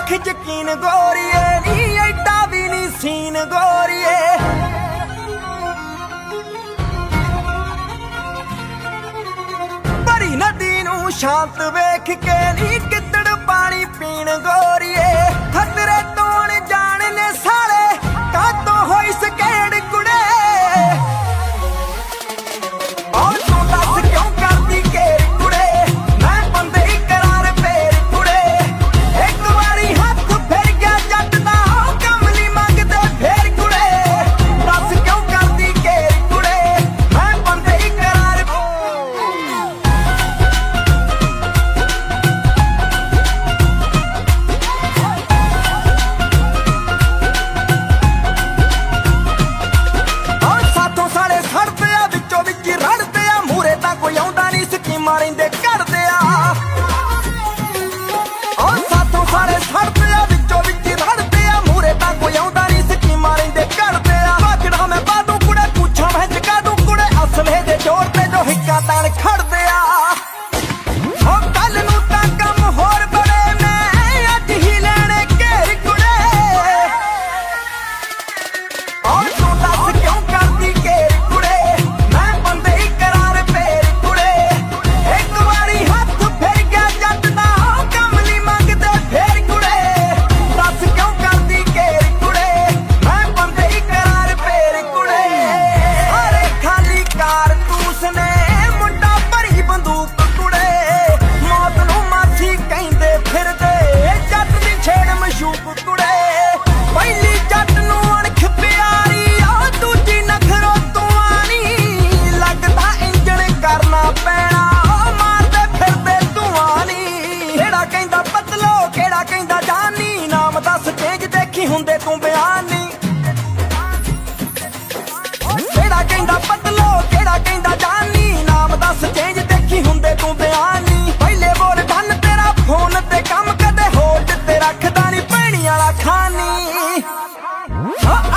रख यकीन गोरिए नी एडा भी नी सीन गोरिए। भरी नदी नू शांत वेख के नी कितड़ पानी पीन गोरिए। खतरे तो अनजान ने साले कातों होई सकेड़ कुड़े। और तू दस क्यों करदी घेर कुड़े, मैं बंदे करार फेर कुड़े। एक बारी हाथ फिर गया जट दा कमली मंगदे फेर कुड़े। दस क्यों करदी घेर कुड़े, मैं बंदे करार। और साथों साले सड़ते आ विचों विच रड़ते आ, मूरे तां कोई आउंदा नहीं स्कीमां रहिंदे करदे आ। और साथों साले सड़ते आ विचों विच रड़ते आ, मूरे तां कोई आउंदा नहीं स्कीमां रहिंदे करदे आ। वाकड़ा मैं बादू कुड़े पूछां मैं चका दूं कुड़े, असले दे जोर ते जो हिक्का तान खड़दे आ। ओ कल नूं तां कम होर बड़े ने अज ही लेने घेर कुड़े। और तू दस क्यों करदी घेर कुड़े, मैं बंदे करार फेर कुड़े। एक बारी हाथ फिर गया जट दा कमली मंगदे फेर कुड़े। दस क्यों करदी घेर कुड़े, मैं बंदे करार फेर कुड़े। अरे खाली कारतूस ने मुंडा भरी बंदूक कुड़े। मौत नूं मासी कहंदे फिरदे जट दी छेड़ मशूक कुड़े। पहली जट नूं अणख प्यारी आ, दूजी नखरों तूं आनी। लगदा इंजण करना पैना, मारदे फिरदे धुआं नी। केड़ा कहंदा पतलो केड़ा कहंदा जानी, नाम दस चेंज देखी हुंदे तूं बयानी। केड़ा कहंदा पतलो केड़ा कहंदा जानी, नाम दस चेंज देखी हुंदे तूं बयानी। पहले बोल धन तेरा फोन ते कम कदे होल्ड ते रखदा नी, पैणी वाला खानी।